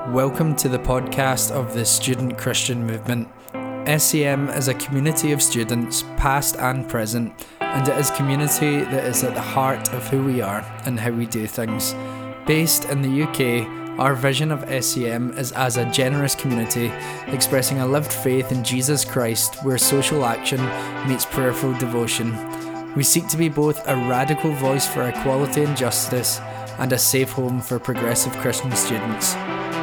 Welcome to the podcast of the Student Christian Movement. SCM is a community of students, past and present, and it is community that is at the heart of who we are and how we do things. Based in the UK, our vision of SCM is as a generous community, expressing a lived faith in Jesus Christ where social action meets prayerful devotion. We seek to be both a radical voice for equality and justice and a safe home for progressive Christian students.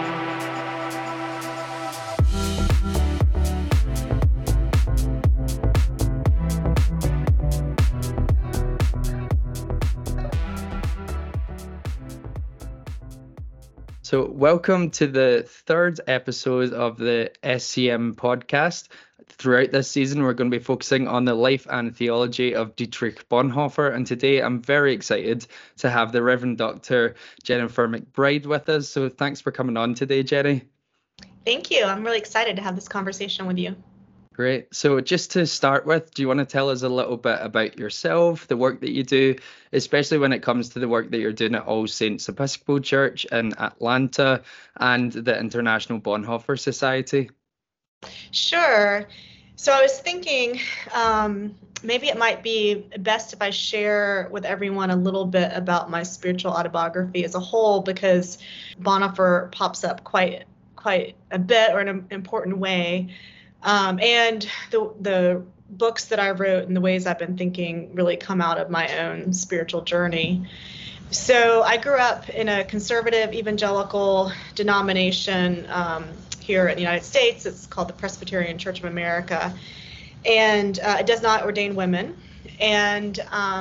So welcome to the third episode of the SCM podcast. Throughout this season, we're going to be focusing on the life and theology of Dietrich Bonhoeffer. And today I'm very excited to have the Reverend Dr. Jennifer McBride with us. So thanks for coming on today, Jenny. Thank you. I'm really excited to have this conversation with you. Great. So just to start with, do you want to tell us a little bit about yourself, the work that you do, especially when it comes to the work that you're doing at All Saints Episcopal Church in Atlanta and the International Bonhoeffer Society? Sure. So I was thinking maybe it might be best if I share with everyone a little bit about my spiritual autobiography as a whole, because Bonhoeffer pops up quite a bit or in an important way. And the books that I wrote and the ways I've been thinking really come out of my own spiritual journey. So I grew up in a conservative evangelical denomination here in the United States. It's called the Presbyterian Church of America, and it does not ordain women. And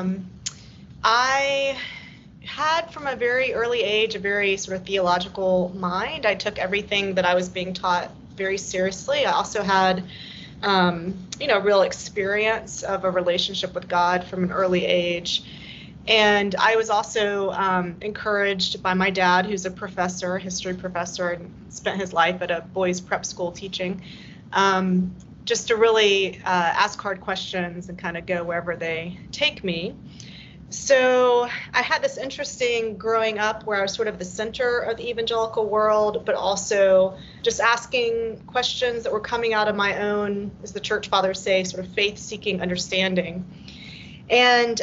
I had from a very early age a very sort of theological mind. I took everything that I was being taught very seriously. I also had, real experience of a relationship with God from an early age. And I was also encouraged by my dad, who's a professor, a history professor, and spent his life at a boys' prep school teaching, just to really ask hard questions and kind of go wherever they take me. So I had this interesting growing up where I was sort of the center of the evangelical world, but also just asking questions that were coming out of my own, as the church fathers say, sort of faith-seeking understanding. And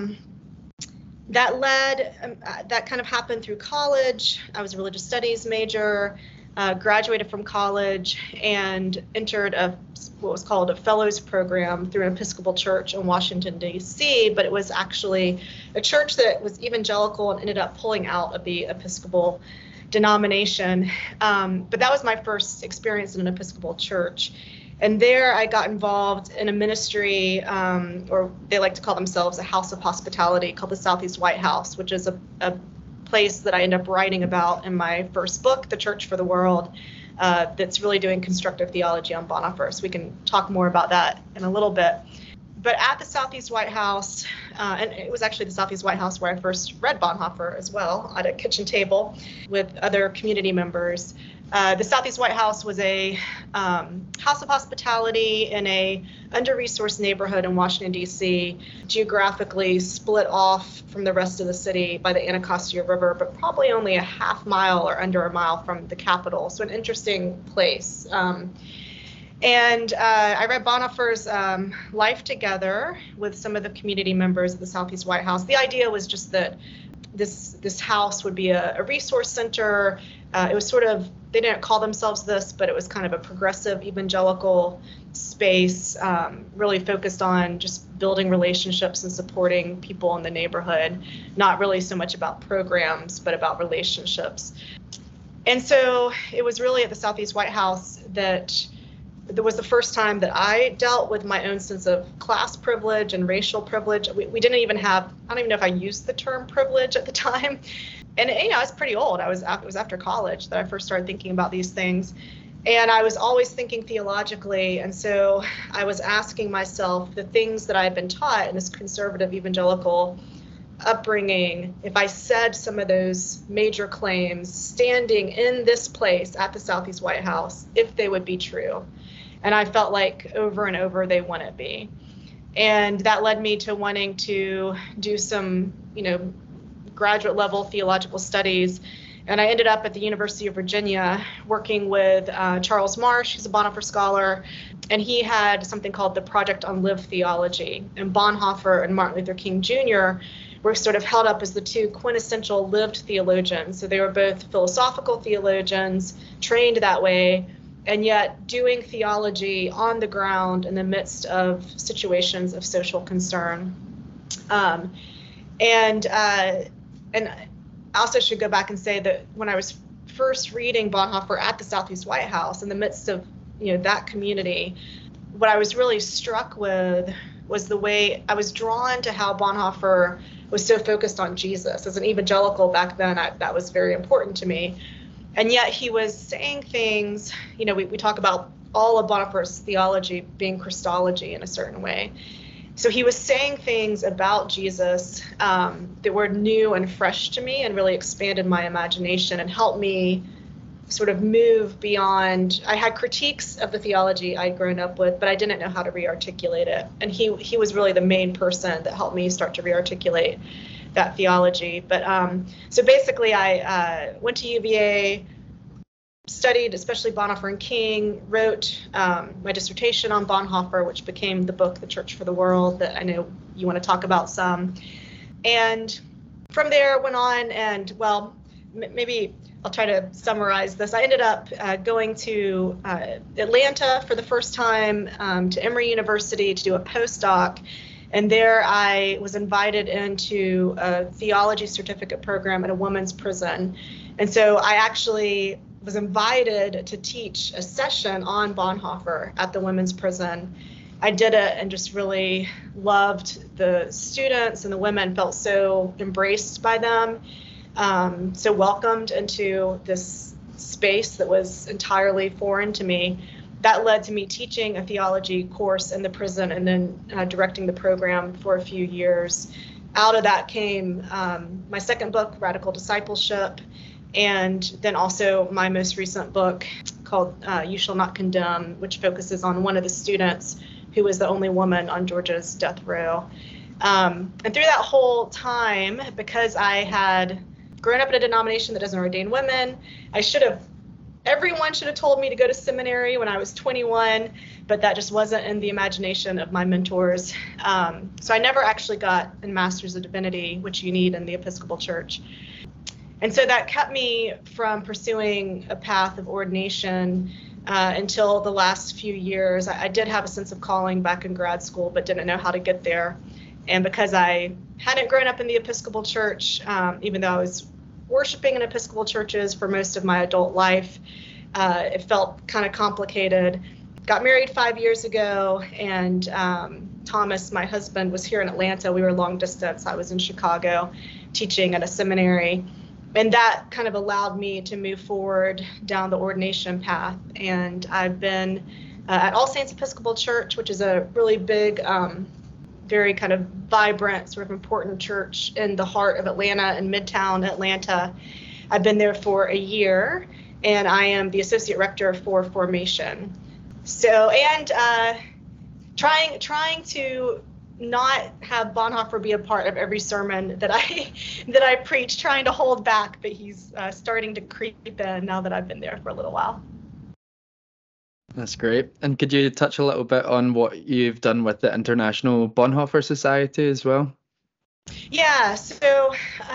that kind of happened through college. I was a religious studies major, graduated from college, and entered what was called a fellows program through an Episcopal church in Washington, D.C., but it was actually a church that was evangelical and ended up pulling out of the Episcopal denomination. But that was my first experience in an Episcopal church. And there I got involved in a ministry, or they like to call themselves a house of hospitality, called the Southeast White House, which is a place that I end up writing about in my first book, The Church for the World, that's really doing constructive theology on Bonhoeffer. So we can talk more about that in a little bit. But at the Southeast White House, and it was actually the Southeast White House where I first read Bonhoeffer as well, at a kitchen table with other community members. The Southeast White House was a house of hospitality in a under-resourced neighborhood in Washington, D.C., geographically split off from the rest of the city by the Anacostia River, but probably only a half mile or under a mile from the Capitol. So an interesting place. And I read Bonhoeffer's Life Together with some of the community members of the Southeast White House. The idea was just that this house would be a resource center. It was sort of, they didn't call themselves this, but it was kind of a progressive evangelical space, really focused on just building relationships and supporting people in the neighborhood, not really so much about programs, but about relationships. And so it was really at the Southeast White House that there was the first time that I dealt with my own sense of class privilege and racial privilege. We didn't even have, I don't even know if I used the term privilege at the time. And, I was pretty old. It was after college that I first started thinking about these things. And I was always thinking theologically. And so I was asking myself the things that I had been taught in this conservative evangelical upbringing, if I said some of those major claims standing in this place at the Southeast White House, if they would be true. And I felt like over and over they wouldn't be. And that led me to wanting to do some, graduate level theological studies And I ended up at the University of Virginia working with Charles Marsh, who's a Bonhoeffer scholar, and he had something called the Project on Lived Theology. And Bonhoeffer and Martin Luther King Jr. were sort of held up as the two quintessential lived theologians. So they were both philosophical theologians, trained that way, and yet doing theology on the ground in the midst of situations of social concern. And I also should go back and say that when I was first reading Bonhoeffer at the Southeast White House in the midst of that community, what I was really struck with was the way I was drawn to how Bonhoeffer was so focused on Jesus. As an evangelical back then, that was very important to me. And yet he was saying things, we talk about all of Bonhoeffer's theology being Christology in a certain way. So he was saying things about Jesus that were new and fresh to me and really expanded my imagination and helped me sort of move beyond. I had critiques of the theology I'd grown up with, but I didn't know how to re-articulate it. And he was really the main person that helped me start to re-articulate that theology. But so basically I went to UVA, studied especially Bonhoeffer and King, wrote my dissertation on Bonhoeffer, which became the book, The Church for the World, that I know you want to talk about some. And from there went on and, well, maybe I'll try to summarize this. I ended up going to Atlanta for the first time, to Emory University to do a postdoc. And there I was invited into a theology certificate program at a women's prison. And so I actually was invited to teach a session on Bonhoeffer at the women's prison. I did it and just really loved the students, and the women felt so embraced by them, so welcomed into this space that was entirely foreign to me. That led to me teaching a theology course in the prison and then directing the program for a few years. Out of that came my second book, Radical Discipleship, and then also my most recent book called You Shall Not Condemn, which focuses on one of the students who was the only woman on Georgia's death row. And through that whole time, because I had grown up in a denomination that doesn't ordain women, everyone should have told me to go to seminary when I was 21, but that just wasn't in the imagination of my mentors. So I never actually got a Master's of Divinity, which you need in the Episcopal Church. And so that kept me from pursuing a path of ordination until the last few years. I did have a sense of calling back in grad school, but didn't know how to get there. And because I hadn't grown up in the Episcopal Church, even though I was worshiping in Episcopal churches for most of my adult life, it felt kind of complicated. Got married 5 years ago, and Thomas, my husband, was here in Atlanta. We were long distance. I was in Chicago teaching at a seminary. And that kind of allowed me to move forward down the ordination path. And I've been at All Saints Episcopal Church, which is a really big, very kind of vibrant, sort of important church in the heart of Atlanta and Midtown Atlanta. I've been there for a year, and I am the associate rector for formation. So, and trying to not have Bonhoeffer be a part of every sermon that I preach, trying to hold back, but he's starting to creep in now that I've been there for a little while. That's great. And could you touch a little bit on what you've done with the International Bonhoeffer Society as well? Yeah, so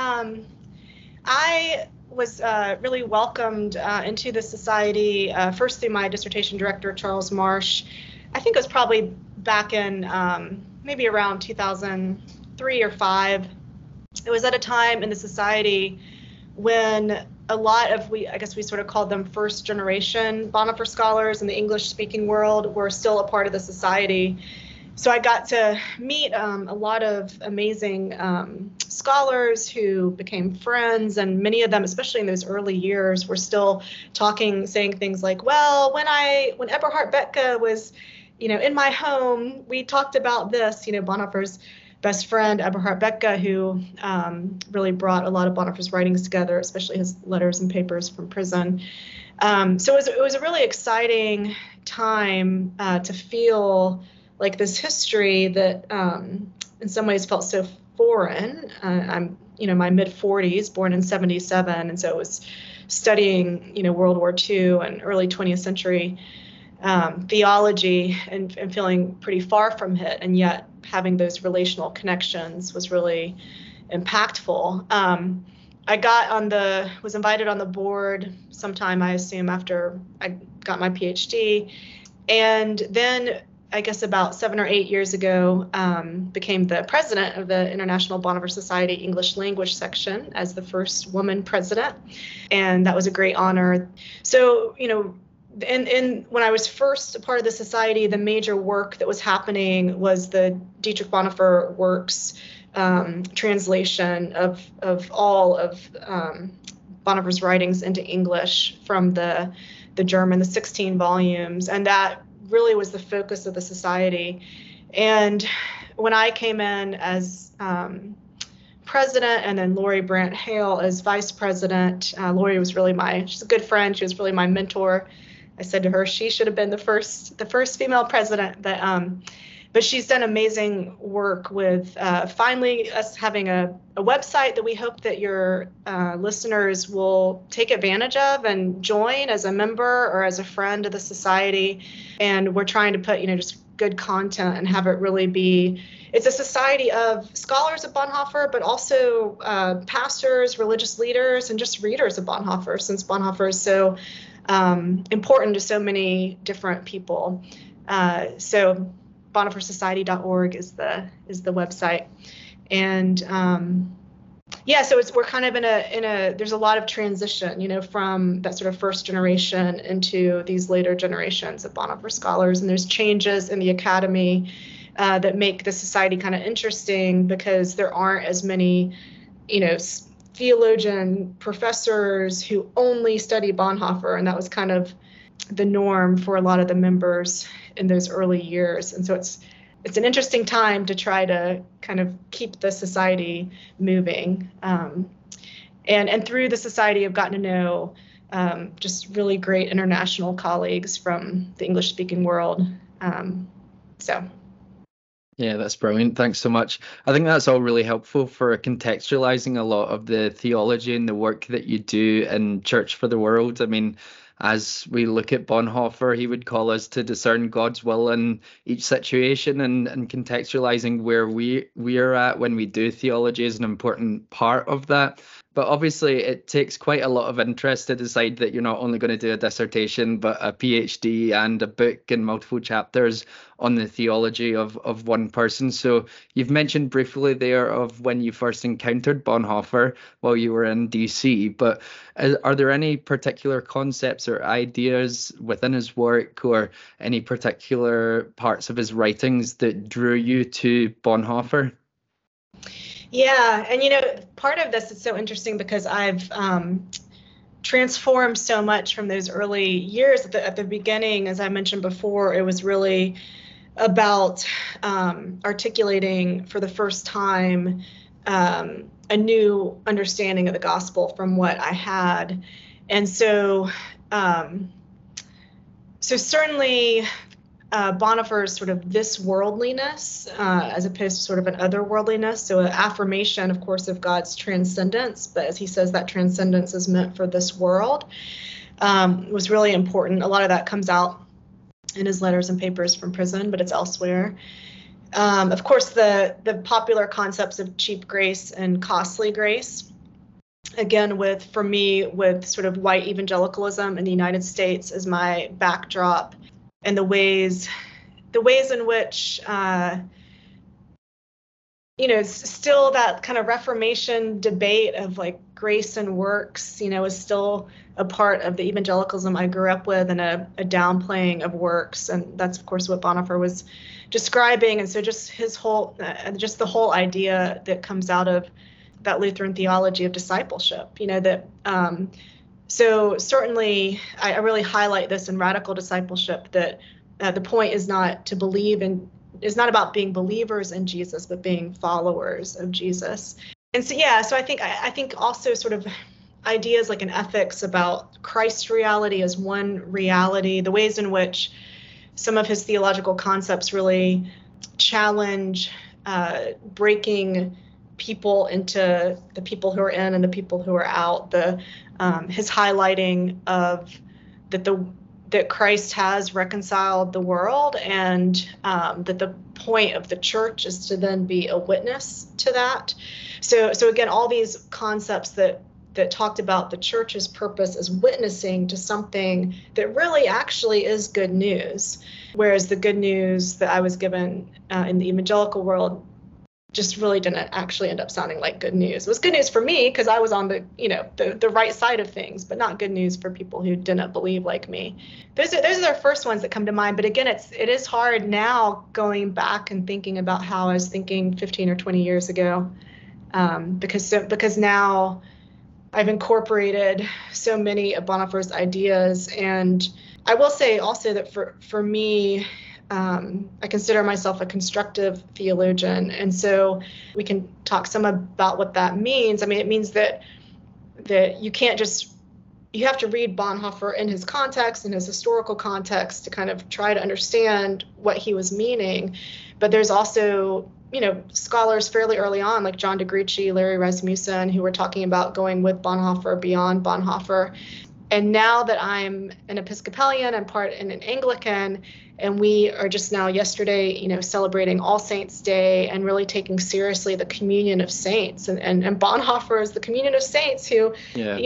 I was really welcomed into the society first through my dissertation director, Charles Marsh. I think it was probably back in maybe around 2003 or 5. It was at a time in the society when a lot of, I guess we sort of called them first generation Bonhoeffer scholars in the English speaking world, were still a part of the society. So I got to meet a lot of amazing scholars who became friends, and many of them, especially in those early years, were still talking, saying things like, well, when Eberhard Betke was in my home, we talked about this, Bonhoeffer's best friend, Eberhard Betke, who really brought a lot of Bonhoeffer's writings together, especially his letters and papers from prison. So it was a really exciting time to feel like this history that in some ways felt so foreign. I'm, my mid 40s, born in 77. And so it was studying, World War II and early 20th century theology and feeling pretty far from it. And yet having those relational connections was really impactful. I was invited on the board sometime, I assume, after I got my PhD. And then I guess about 7 or 8 years ago, became the president of the International Bonhoeffer Society English Language Section as the first woman president. And that was a great honor. So, and when I was first a part of the society, the major work that was happening was the Dietrich Bonhoeffer works, translation of all of Bonhoeffer's writings into English from the German, the 16 volumes. And that really was the focus of the society. And when I came in as president, and then Lori Brandt Hale as vice president, Lori was really she's a good friend. She was really my mentor. I said to her, she should have been the first female president, but she's done amazing work with finally us having a website that we hope that your listeners will take advantage of and join as a member or as a friend of the society. And we're trying to put, just good content and have it really be, it's a society of scholars of Bonhoeffer, but also pastors, religious leaders, and just readers of Bonhoeffer, since Bonhoeffer is so important to so many different people. So BonhoefferSociety.org is the website. And so we're kind of in a there's a lot of transition, from that sort of first generation into these later generations of Bonhoeffer scholars. And there's changes in the academy that make the society kind of interesting, because there aren't as many, theologian professors who only study Bonhoeffer. And that was kind of the norm for a lot of the members in those early years. And so it's an interesting time to try to kind of keep the society moving. And through the society, I've gotten to know just really great international colleagues from the English-speaking world. Yeah, that's brilliant. Thanks so much. I think that's all really helpful for contextualizing a lot of the theology and the work that you do in Church for the World. I mean, as we look at Bonhoeffer, he would call us to discern God's will in each situation, and contextualizing where we are at when we do theology is an important part of that. But obviously, it takes quite a lot of interest to decide that you're not only going to do a dissertation, but a PhD and a book and multiple chapters on the theology of one person. So you've mentioned briefly there of when you first encountered Bonhoeffer while you were in DC, but are there any particular concepts or ideas within his work or any particular parts of his writings that drew you to Bonhoeffer? Yeah, and part of this is so interesting because I've transformed so much from those early years. At the beginning, as I mentioned before, it was really about articulating for the first time a new understanding of the gospel from what I had. And so certainly Bonhoeffer's sort of this worldliness as opposed to sort of an otherworldliness. So an affirmation, of course, of God's transcendence, but as he says, that transcendence is meant for this world, was really important. A lot of that comes out in his letters and papers from prison, but it's elsewhere. Of course, the popular concepts of cheap grace and costly grace, again, for me, with sort of white evangelicalism in the United States as my backdrop, and the ways in which, still that kind of Reformation debate of like grace and works, is still a part of the evangelicalism I grew up with, and a downplaying of works. And that's, of course, what Bonhoeffer was describing. And so just his whole, just the whole idea that comes out of that Lutheran theology of discipleship, so certainly, I really highlight this in Radical Discipleship, that the point is not to believe in, is not about being believers in Jesus, but being followers of Jesus. And so, so I think also sort of ideas like an ethics about Christ's reality as one reality, the ways in which some of his theological concepts really challenge breaking people into the people who are in and the people who are out. His highlighting of that Christ has reconciled the world, and that the point of the church is to then be a witness to that. So again, all these concepts that talked about the church's purpose as witnessing to something that really actually is good news, whereas the good news that I was given in the evangelical world just really didn't actually end up sounding like good news. It was good news for me because I was on the right side of things, but not good news for people who didn't believe like me. Those are the first ones that come to mind. But again, it is hard now going back and thinking about how I was thinking 15 or 20 years ago, because now I've incorporated so many of Bonhoeffer's ideas. And I will say also that for me, I consider myself a constructive theologian. And so we can talk some about what that means. I mean, it means that you have to read Bonhoeffer in his context, in his historical context, to kind of try to understand what he was meaning. But there's also, scholars fairly early on, like John DeGruchy, Larry Rasmussen, who were talking about going with Bonhoeffer, beyond Bonhoeffer. And now that I'm an Episcopalian, I'm part in an Anglican, and we are just now yesterday, celebrating All Saints' Day and really taking seriously the communion of saints. And Bonhoeffer is the communion of saints who,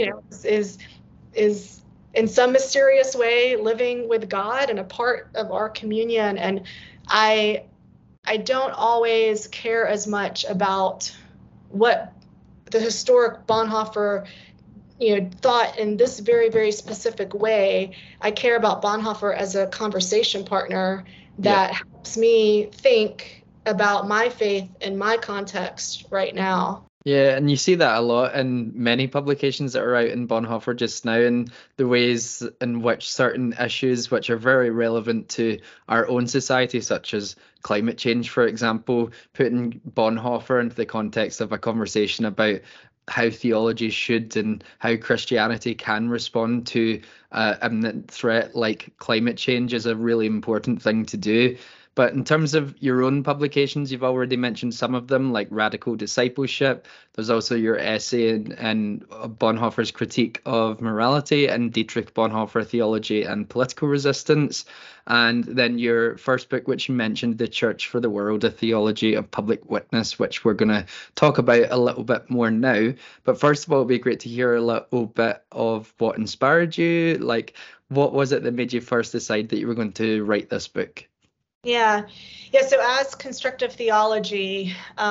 is in some mysterious way living with God and a part of our communion. And I don't always care as much about what the historic Bonhoeffer thought in this very, very specific way. I care about Bonhoeffer as a conversation partner that helps me think about my faith in my context right now. Yeah, and you see that a lot in many publications that are out in Bonhoeffer just now, and the ways in which certain issues which are very relevant to our own society, such as climate change, for example, putting Bonhoeffer into the context of a conversation about how theology should and how Christianity can respond to imminent threat like climate change is a really important thing to do. But in terms of your own publications, you've already mentioned some of them, like Radical Discipleship. There's also your essay in Bonhoeffer's Critique of Morality and Dietrich Bonhoeffer, Theology and Political Resistance. And then your first book, which you mentioned, The Church for the World, A Theology of Public Witness, which we're going to talk about a little bit more now. But first of all, it'd be great to hear a little bit of what inspired you. Like, what was it that made you first decide that you were going to write this book? Yeah. So as constructive theology,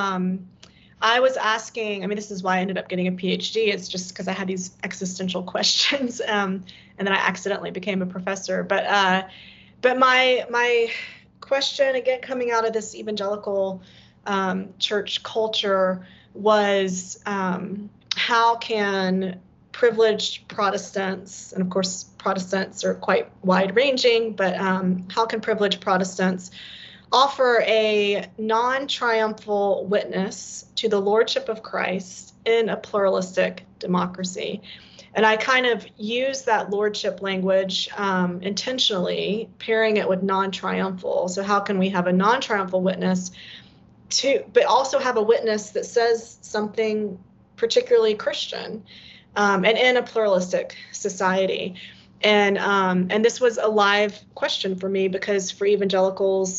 I was asking, this is why I ended up getting a PhD. It's just because I had these existential questions, and then I accidentally became a professor. But my question, again, coming out of this evangelical church culture, was how can privileged Protestants, and of course Protestants are quite wide-ranging, but how can privileged Protestants offer a non-triumphal witness to the Lordship of Christ in a pluralistic democracy? And I kind of use that lordship language intentionally, pairing it with non-triumphal. So how can we have a non-triumphal witness but also have a witness that says something particularly Christian? And in a pluralistic society. And this was a live question for me, because for evangelicals,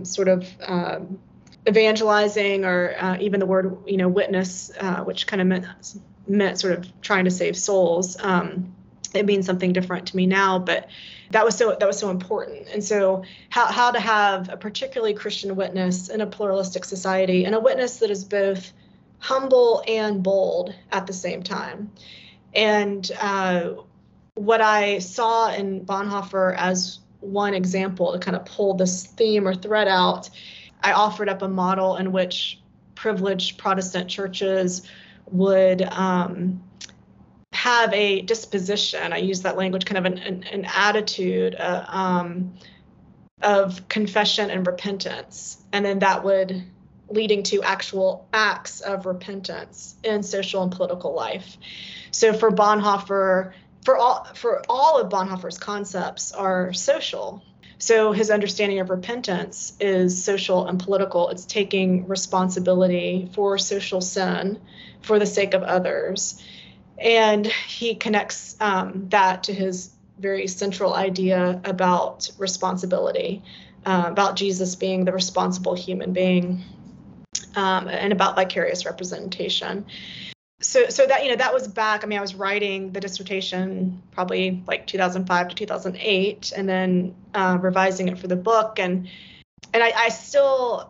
evangelizing, or even the word, witness, which kind of meant sort of trying to save souls, it means something different to me now, but that was so important. And so how to have a particularly Christian witness in a pluralistic society, and a witness that is both humble and bold at the same time. And what I saw in Bonhoeffer as one example to kind of pull this theme or thread out, I offered up a model in which privileged Protestant churches would have a disposition, I use that language, kind of an attitude of confession and repentance, and then that would leading to actual acts of repentance in social and political life. So for Bonhoeffer, for all of Bonhoeffer's concepts are social. So his understanding of repentance is social and political. It's taking responsibility for social sin for the sake of others. And he connects that to his very central idea about responsibility, about Jesus being the responsible human being, and about vicarious representation. So that, that was back. I mean, I was writing the dissertation probably like 2005 to 2008, and then revising it for the book. And I still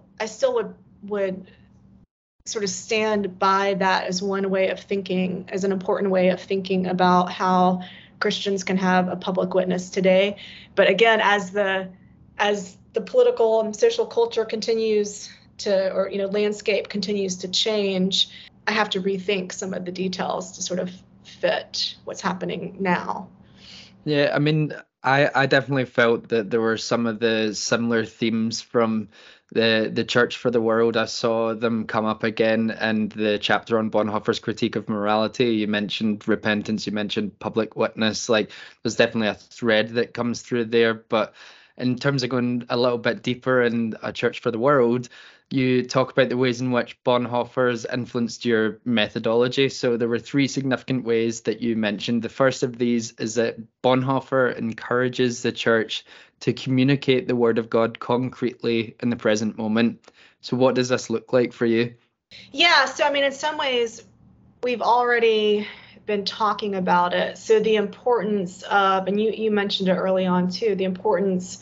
would sort of stand by that as one way of thinking, as an important way of thinking about how Christians can have a public witness today. But again, as the political and social culture continues to, or landscape continues to change, I have to rethink some of the details to sort of fit what's happening now. Yeah, I mean, I definitely felt that there were some of the similar themes from the Church for the World. I saw them come up again in the chapter on Bonhoeffer's critique of morality. You mentioned repentance, you mentioned public witness. Like, there's definitely a thread that comes through there. But in terms of going a little bit deeper in A Church for the World, you talk about the ways in which Bonhoeffer's influenced your methodology. So there were three significant ways that you mentioned. The first of these is that Bonhoeffer encourages the church to communicate the word of God concretely in the present moment. So what does this look like for you? Yeah, so I mean, in some ways, we've already been talking about it. So the importance of, and you mentioned it early on too, the importance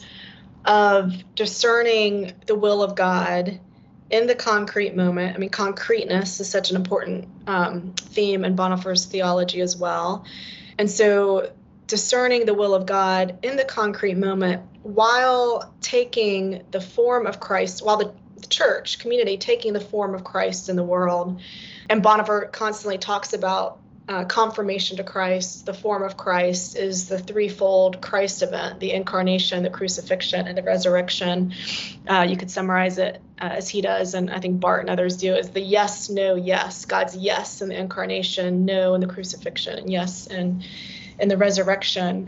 of discerning the will of God in the concrete moment. I mean, concreteness is such an important theme in Bonhoeffer's theology as well. And so discerning the will of God in the concrete moment while taking the form of Christ, while the church community taking the form of Christ in the world. And Bonhoeffer constantly talks about confirmation to Christ. The form of Christ is the threefold Christ event: the incarnation, the crucifixion, and the resurrection. You could summarize it as he does, and I think Barth and others do, as the yes, no, yes. God's yes in the incarnation, no in the crucifixion, and yes in the resurrection.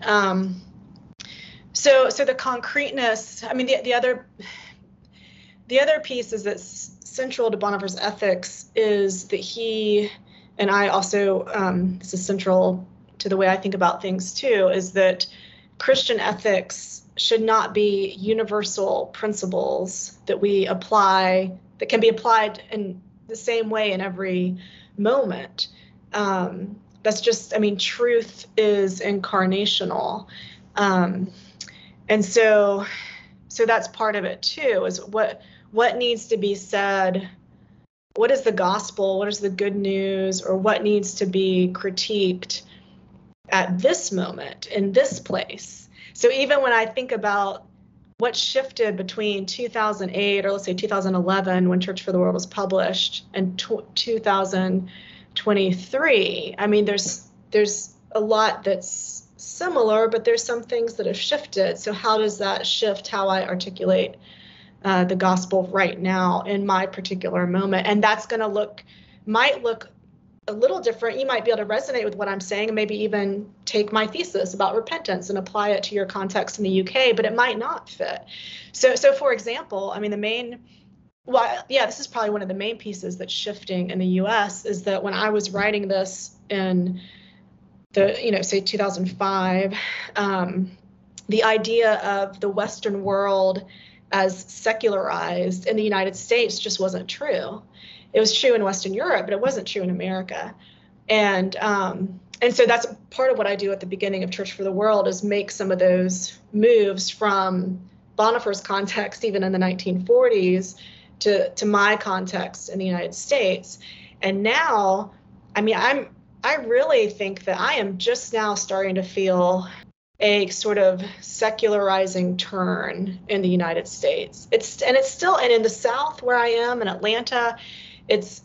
So the concreteness, I mean, the other piece is that central to Bonhoeffer's ethics is that he, and I also, this is central to the way I think about things too, is that Christian ethics should not be universal principles that we apply, that can be applied in the same way in every moment. That's just, I mean, truth is incarnational. And so that's part of it too, is what needs to be said. What is the gospel? What is the good news? Or what needs to be critiqued at this moment, in this place? So even when I think about what shifted between 2008, or let's say 2011, when Church for the World was published, and 2023, I mean, there's a lot that's similar, but there's some things that have shifted. So how does that shift how I articulate the gospel right now in my particular moment? And that's going to might look a little different. You might be able to resonate with what I'm saying, and maybe even take my thesis about repentance and apply it to your context in the UK, but it might not fit. So for example, I mean, this is probably one of the main pieces that's shifting in the US, is that when I was writing this in say 2005, the idea of the Western world as secularized in the United States just wasn't true. It was true in Western Europe, but it wasn't true in America. And so that's part of what I do at the beginning of Church for the World, is make some of those moves from Bonhoeffer's context, even in the 1940s, to my context in the United States. And now, I mean, I really think that I am just now starting to feel a sort of secularizing turn in the United States. It's still, and in the South where I am in Atlanta, it's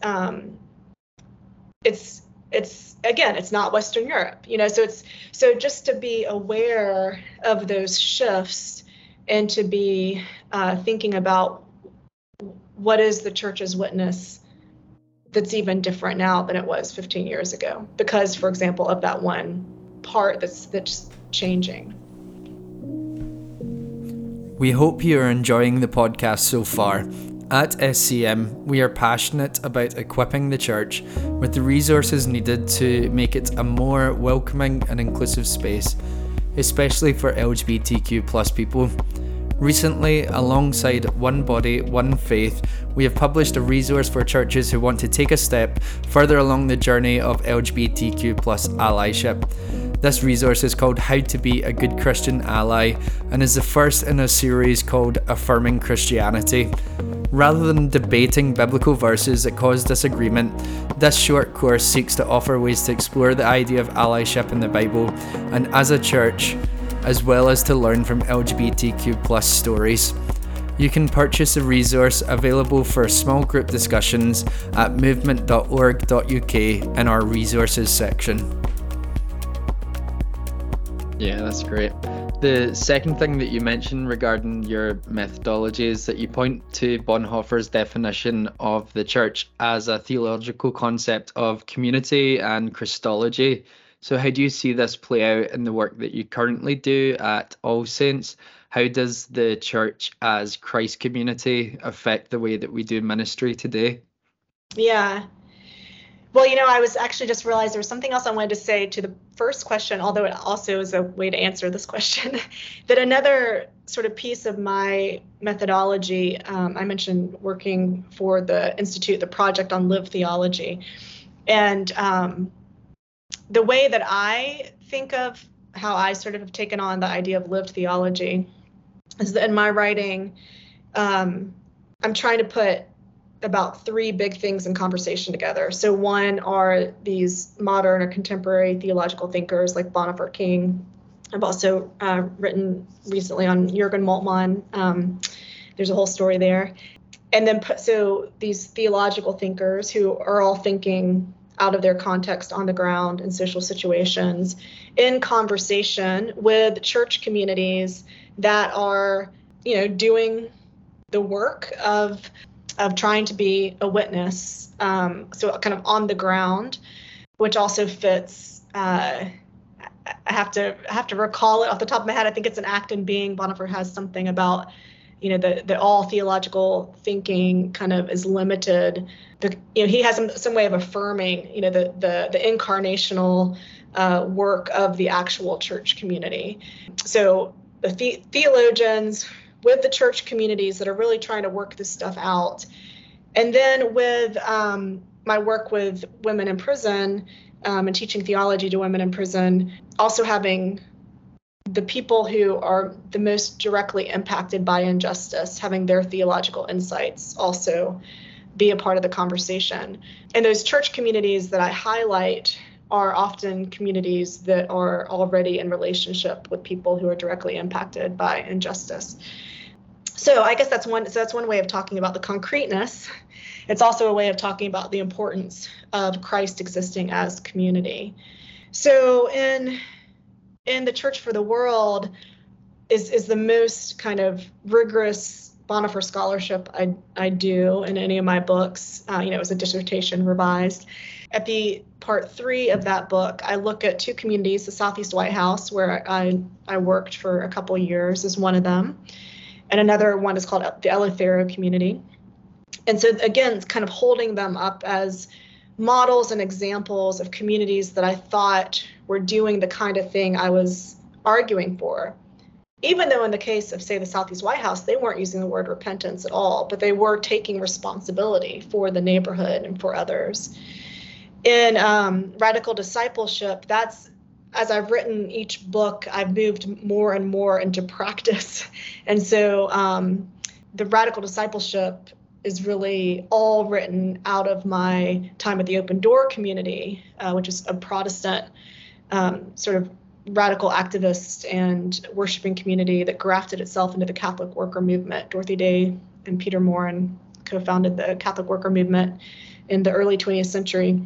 again, it's not Western Europe, so just to be aware of those shifts and to be thinking about what is the church's witness that's even different now than it was 15 years ago, because, for example, of that one part that's changing. We hope you are enjoying the podcast so far. At SCM, we are passionate about equipping the church with the resources needed to make it a more welcoming and inclusive space, especially for LGBTQ+ people. Recently, alongside One Body, One Faith, we have published a resource for churches who want to take a step further along the journey of LGBTQ+ allyship. This resource is called How to Be a Good Christian Ally and is the first in a series called Affirming Christianity. Rather than debating biblical verses that cause disagreement, this short course seeks to offer ways to explore the idea of allyship in the Bible and as a church, as well as to learn from LGBTQ+ stories. You can purchase a resource available for small group discussions at movement.org.uk in our resources section. Yeah, that's great. The second thing that you mentioned regarding your methodology is that you point to Bonhoeffer's definition of the church as a theological concept of community and Christology. So how do you see this play out in the work that you currently do at All Saints? How does the church as Christ community affect the way that we do ministry today? Yeah. Well, I was actually just realized there was something else I wanted to say to the first question, although it also is a way to answer this question, that another sort of piece of my methodology, I mentioned working for the Institute, the project on lived theology. And the way that I think of how I sort of have taken on the idea of lived theology is that in my writing, I'm trying to put about three big things in conversation together. So one are these modern or contemporary theological thinkers like Bonhoeffer King. I've also written recently on Jürgen Moltmann. There's a whole story there. And then so these theological thinkers who are all thinking out of their context on the ground in social situations in conversation with church communities that are, doing the work of trying to be a witness, so kind of on the ground, which also fits. I have to recall it off the top of my head. I think it's an act in being. Bonhoeffer has something about, the all theological thinking kind of is limited. He has some way of affirming, the incarnational work of the actual church community. So the theologians with the church communities that are really trying to work this stuff out. And then with my work with women in prison and teaching theology to women in prison, also having the people who are the most directly impacted by injustice, having their theological insights also be a part of the conversation. And those church communities that I highlight are often communities that are already in relationship with people who are directly impacted by injustice. So I guess that's one way of talking about the concreteness. It's also a way of talking about the importance of Christ existing as community. So in the Church for the World is the most kind of rigorous Bonhoeffer scholarship I do in any of my books. It was a dissertation revised. At the part 3 of that book, I look at two communities. The Southeast White House, where I worked for a couple of years, is one of them. And another one is called the Eleuthero community. And so again, it's kind of holding them up as models and examples of communities that I thought were doing the kind of thing I was arguing for. Even though in the case of, say, the Southeast White House, they weren't using the word repentance at all, but they were taking responsibility for the neighborhood and for others. In radical discipleship, that's, as I've written each book, I've moved more and more into practice. And so the radical discipleship is really all written out of my time at the Open Door community, which is a Protestant sort of radical activist and worshiping community that grafted itself into the Catholic worker movement. Dorothy Day and Peter Morin co-founded the Catholic worker movement in the early 20th century.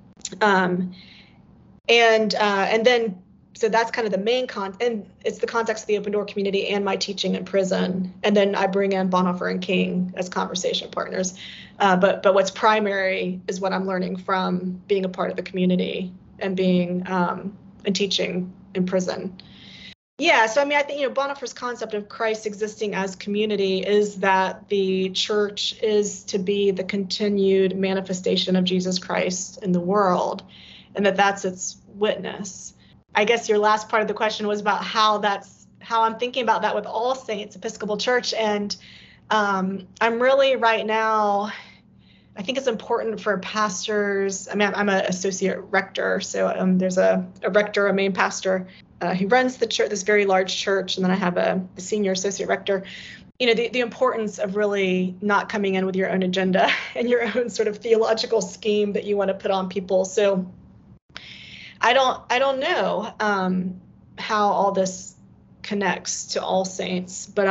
And then, so that's kind of the main and it's the context of the Open Door community and my teaching in prison. And then I bring in Bonhoeffer and King as conversation partners. But what's primary is what I'm learning from being a part of the community and being and teaching in prison. Yeah, so I mean, I think, Bonhoeffer's concept of Christ existing as community is that the church is to be the continued manifestation of Jesus Christ in the world, and that that's its witness. I guess your last part of the question was about how I'm thinking about that with All Saints Episcopal Church, and I'm really right now, I think it's important for pastors. I mean, I'm an associate rector, so there's a rector, a main pastor, who runs the church, this very large church, and then I have a senior associate rector. The importance of really not coming in with your own agenda and your own sort of theological scheme that you want to put on people. So I don't know how all this connects to All Saints, but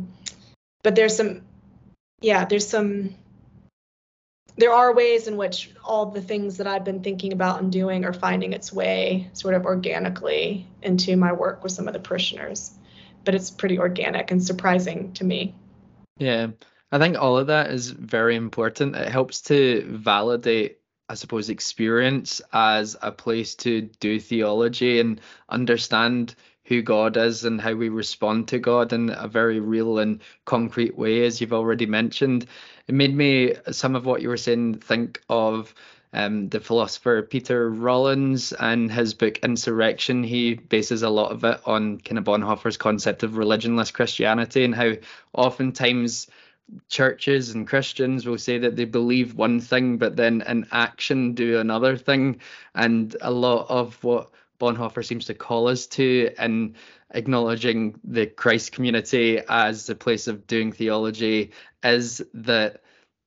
there are ways in which all the things that I've been thinking about and doing are finding its way sort of organically into my work with some of the parishioners. But it's pretty organic and surprising to me. Yeah, I think all of that is very important. It helps to validate, I suppose, experience as a place to do theology and understand who God is and how we respond to God in a very real and concrete way, as you've already mentioned. It made me, some of what you were saying, think of the philosopher Peter Rollins and his book Insurrection. He bases a lot of it on kind of Bonhoeffer's concept of religionless Christianity, and how oftentimes churches and Christians will say that they believe one thing, but then in action do another thing. And a lot of what Bonhoeffer seems to call us to in acknowledging the Christ community as the place of doing theology is that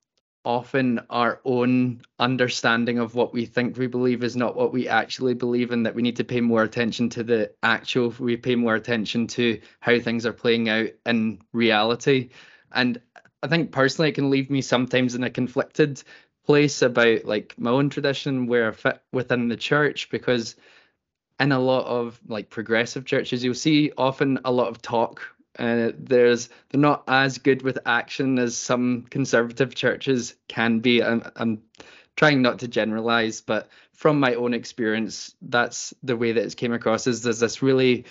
often our own understanding of what we think we believe is not what we actually believe, and that we need to pay more attention to the actual, we pay more attention to how things are playing out in reality. And I think personally it can leave me sometimes in a conflicted place about like my own tradition, where I fit within the church, because in a lot of like progressive churches, you'll see often a lot of talk. They're not as good with action as some conservative churches can be. I'm trying not to generalize, but from my own experience, that's the way that it came across. Is there's this really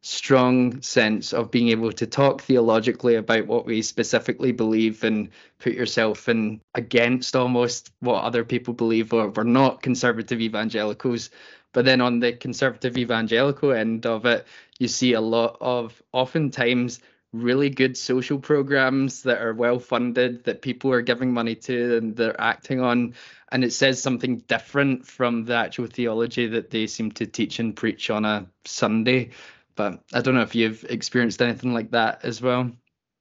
strong sense of being able to talk theologically about what we specifically believe and put yourself in against almost what other people believe, or we're not conservative evangelicals. But then on the conservative evangelical end of it, you see a lot of oftentimes really good social programs that are well funded, that people are giving money to and they're acting on. And it says something different from the actual theology that they seem to teach and preach on a Sunday. But I don't know if you've experienced anything like that as well.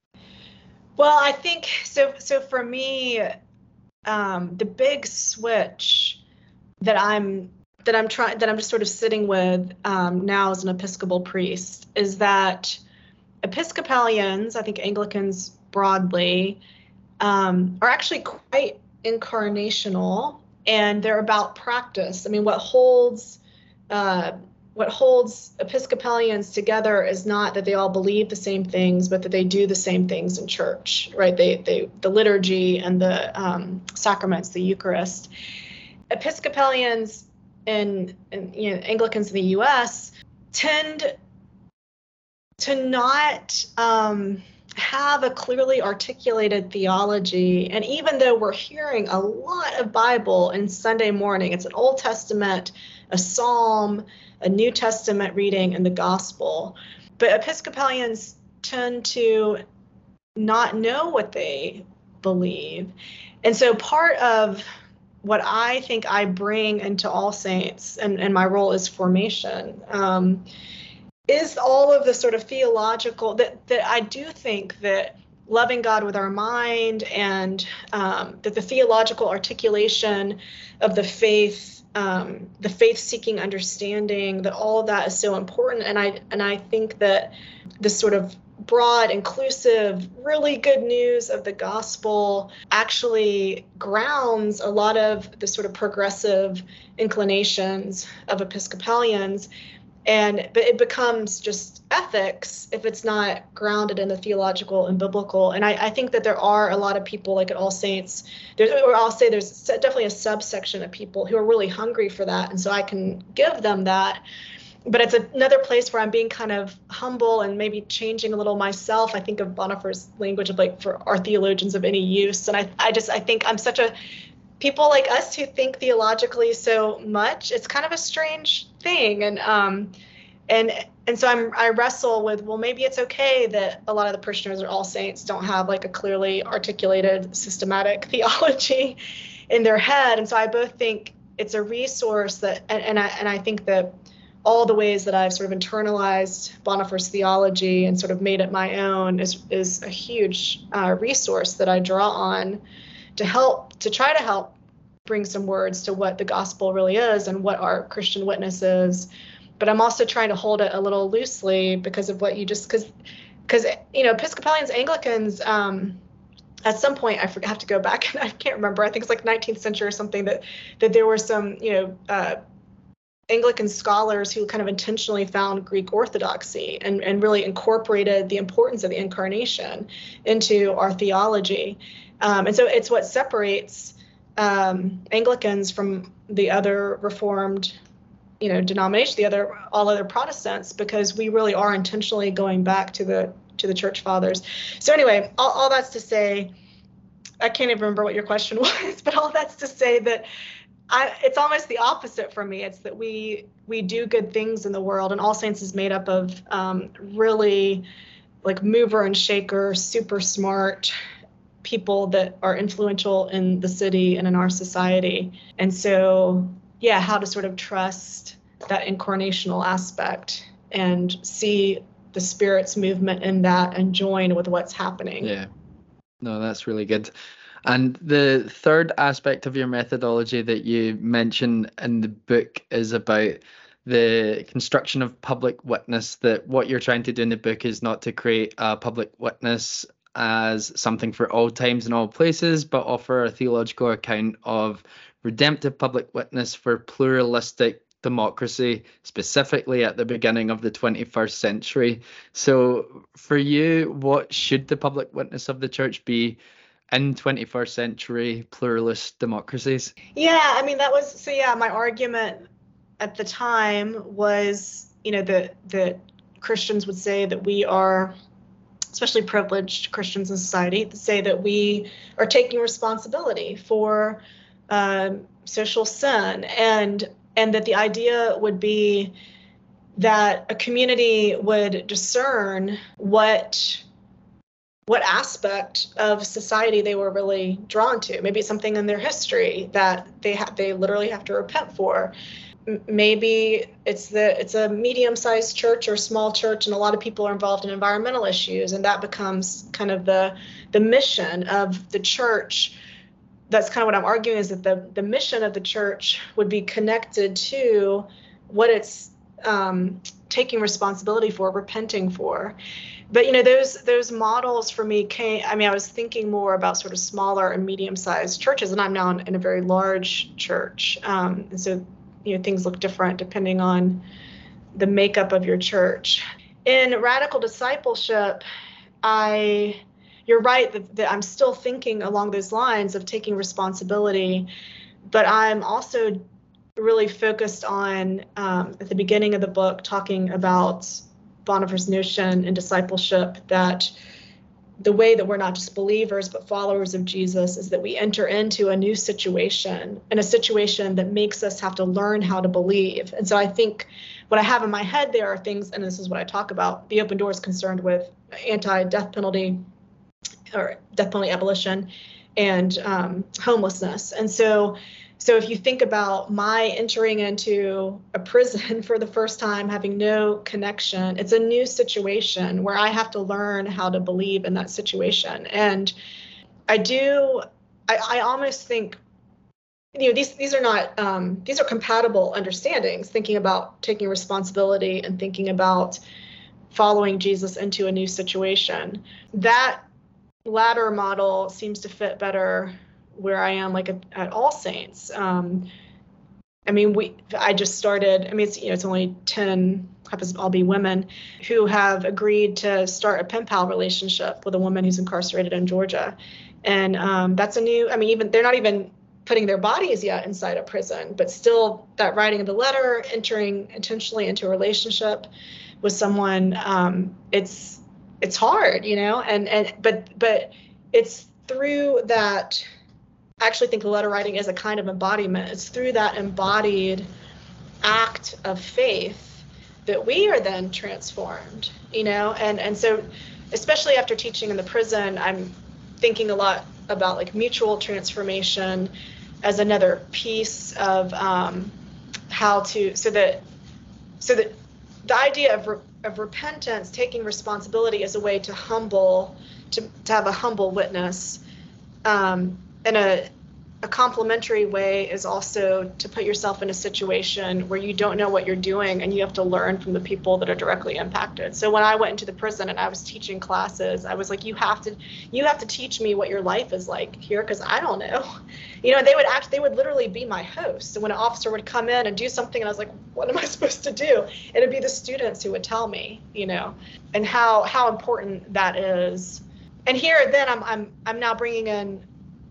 Well, I think so. So for me, the big switch that I'm just sort of sitting with now as an Episcopal priest is that Episcopalians, I think Anglicans broadly, are actually quite incarnational, and they're about practice. I mean, what holds Episcopalians together is not that they all believe the same things, but that they do the same things in church, right? The liturgy and the sacraments, the Eucharist. Episcopalians and Anglicans in the U.S. tend to not have a clearly articulated theology. And even though we're hearing a lot of Bible in Sunday morning, it's an Old Testament, a Psalm, a New Testament reading, and the Gospel. But Episcopalians tend to not know what they believe. And so part of what I think I bring into All Saints, and my role is formation, is all of the sort of theological, that I do think that loving God with our mind, and that the theological articulation of the faith-seeking understanding, that all of that is so important. And I think that this sort of broad, inclusive, really good news of the gospel actually grounds a lot of the sort of progressive inclinations of Episcopalians. But it becomes just ethics if it's not grounded in the theological and biblical. And I think that there are a lot of people, like at All Saints, I'll say there's definitely a subsection of people who are really hungry for that. And so I can give them that. but it's another place where I'm being kind of humble and maybe changing a little myself. I think of Bonhoeffer's language of like, for our theologians of any use. And I think I'm such a, people like us who think theologically so much, it's kind of a strange thing. And so I wrestle with, well, maybe it's okay that a lot of the parishioners or All Saints don't have like a clearly articulated systematic theology in their head. And so I both think it's a resource that, and I think that all the ways that I've sort of internalized Bonhoeffer's theology and sort of made it my own is a huge resource that I draw on to try to help bring some words to what the gospel really is and what our Christian witness is. But I'm also trying to hold it a little loosely because of what you just, because Episcopalians, Anglicans, at some point, I have to go back and I can't remember, I think it's like 19th century or something, that there were some, Anglican scholars who kind of intentionally found Greek orthodoxy and really incorporated the importance of the incarnation into our theology. And so it's what separates Anglicans from the other Reformed denomination, all other Protestants, because we really are intentionally going back to the church fathers. So anyway, all that's to say, I can't even remember what your question was, but all that's to say that it's almost the opposite for me. It's that we do good things in the world, and All Saints is made up of really like mover and shaker, super smart people that are influential in the city and in our society. And so, yeah, how to sort of trust that incarnational aspect and see the Spirit's movement in that and join with what's happening. Yeah, no, that's really good. And the third aspect of your methodology that you mention in the book is about the construction of public witness, that what you're trying to do in the book is not to create a public witness as something for all times and all places, but offer a theological account of redemptive public witness for pluralistic democracy, specifically at the beginning of the 21st century. So for you, what should the public witness of the church be in 21st century pluralist democracies? Yeah, I mean, my argument at the time was, that Christians would say that we are, especially privileged Christians in society, to say that we are taking responsibility for social sin, and that the idea would be that a community would discern what aspect of society they were really drawn to. Maybe it's something in their history that they literally have to repent for. Maybe it's a medium-sized church or small church, and a lot of people are involved in environmental issues, and that becomes kind of the mission of the church. That's kind of what I'm arguing, is that the mission of the church would be connected to what it's taking responsibility for, repenting for. But those models for me I was thinking more about sort of smaller and medium-sized churches, and I'm now in a very large church, and so things look different depending on the makeup of your church. In radical discipleship, you're right that I'm still thinking along those lines of taking responsibility, but I'm also really focused on, at the beginning of the book, talking about Bonhoeffer's notion in discipleship that the way that we're not just believers but followers of Jesus is that we enter into a new situation, and a situation that makes us have to learn how to believe. And so I think what I have in my head there are things, and this is what I talk about, the Open Door is concerned with anti-death penalty or death penalty abolition and homelessness. And so if you think about my entering into a prison for the first time, having no connection, it's a new situation where I have to learn how to believe in that situation. And I almost think, these are not, these are compatible understandings, thinking about taking responsibility and thinking about following Jesus into a new situation. That latter model seems to fit better where I am, like at All Saints. I just started, it's only 10, happens to all be women, who have agreed to start a pen pal relationship with a woman who's incarcerated in Georgia. And that's a new, they're putting their bodies yet inside a prison, but still that writing of the letter, entering intentionally into a relationship with someone, it's hard, but it's through that. I actually think the letter writing is a kind of embodiment. It's through that embodied act of faith that we are then transformed, and so especially after teaching in the prison, I'm thinking a lot about like mutual transformation as another piece of how to, so that the idea of repentance, taking responsibility, as a way to have a humble witness. And a complementary way is also to put yourself in a situation where you don't know what you're doing and you have to learn from the people that are directly impacted. So when I went into the prison and I was teaching classes, I was like, you have to teach me what your life is like here, because I don't know. They would literally be my host. So when an officer would come in and do something, and I was like, what am I supposed to do? And it'd be the students who would tell me, and how important that is. And here then I'm now bringing in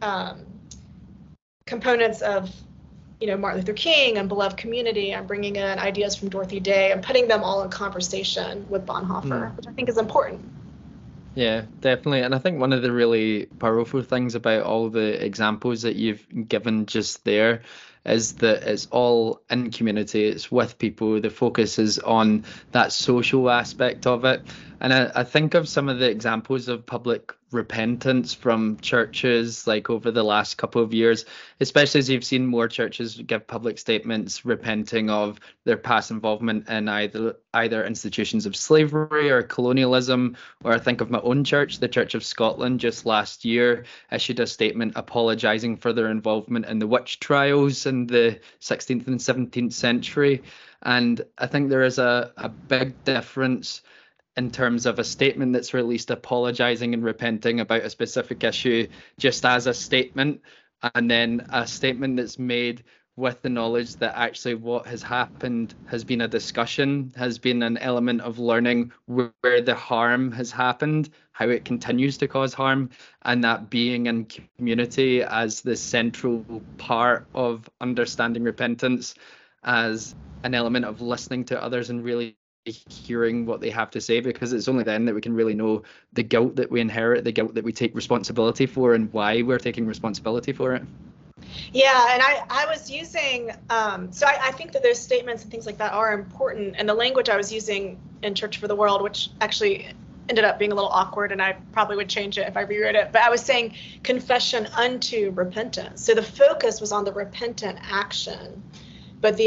components of, Martin Luther King and Beloved Community. I'm bringing in ideas from Dorothy Day and putting them all in conversation with Bonhoeffer, which I think is important. Yeah, definitely. And I think one of the really powerful things about all the examples that you've given just there is that it's all in community, it's with people, the focus is on that social aspect of it. And I think of some of the examples of public repentance from churches like over the last couple of years, especially as you've seen more churches give public statements repenting of their past involvement in either institutions of slavery or colonialism. Or I think of my own church, the Church of Scotland, just last year issued a statement apologising for their involvement in the witch trials in the 16th and 17th century. And I think there is a big difference in terms of a statement that's released apologising and repenting about a specific issue just as a statement, and then a statement that's made with the knowledge that actually what has happened has been a discussion, has been an element of learning where the harm has happened, how it continues to cause harm, and that being in community as the central part of understanding repentance, as an element of listening to others and really hearing what they have to say, because it's only then that we can really know the guilt that we inherit, the guilt that we take responsibility for, and why we're taking responsibility for it. Yeah, and I was using, so I think that those statements and things like that are important, and the language I was using in Church for the World, which actually ended up being a little awkward, and I probably would change it if I rewrote it, but I was saying confession unto repentance. So the focus was on the repentant action, but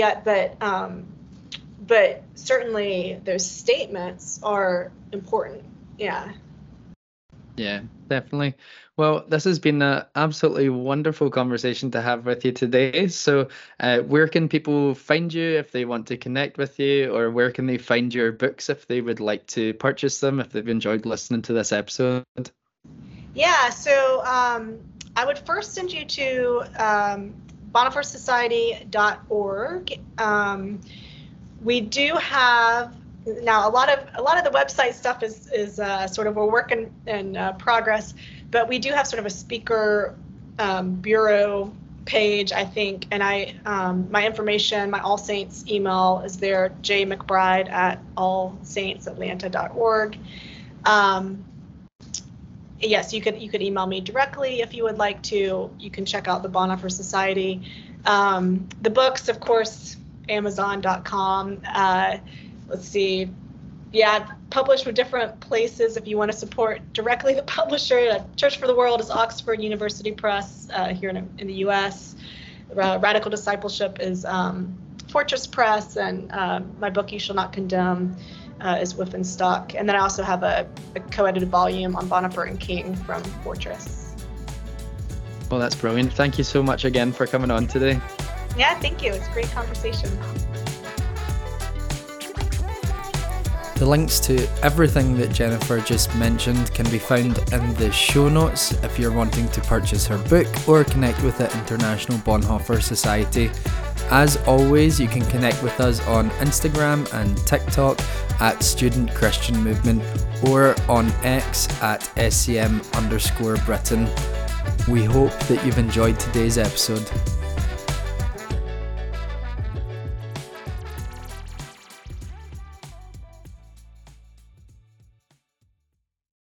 certainly those statements are important. Yeah, definitely. Well, this has been an absolutely wonderful conversation to have with you today. So where can people find you if they want to connect with you, or where can they find your books if they would like to purchase them, if they've enjoyed listening to this episode? Yeah, so I would first send you to bonhoeffersociety.org. We do have now a lot of the website stuff is sort of a work in progress, but we do have sort of a speaker bureau page, I think, and my information, my All Saints email is there, jmcbride@allsaintsatlanta.org. Yes, you could email me directly if you would like to. You can check out the Bonhoeffer Society. The books, of course, Amazon.com. Let's see. Yeah, published with different places if you want to support directly the publisher. Church for the World is Oxford University Press here in the U.S. Radical Discipleship is Fortress Press, and my book, You Shall Not Condemn, is Wolfenstock. And then I also have a co-edited volume on Bonhoeffer and King from Fortress. Well, that's brilliant. Thank you so much again for coming on today. Yeah, thank you. It's a great conversation. The links to everything that Jennifer just mentioned can be found in the show notes if you're wanting to purchase her book or connect with the International Bonhoeffer Society. As always, you can connect with us on Instagram and TikTok at Student Christian Movement, or on X at SCM_Britain. We hope that you've enjoyed today's episode.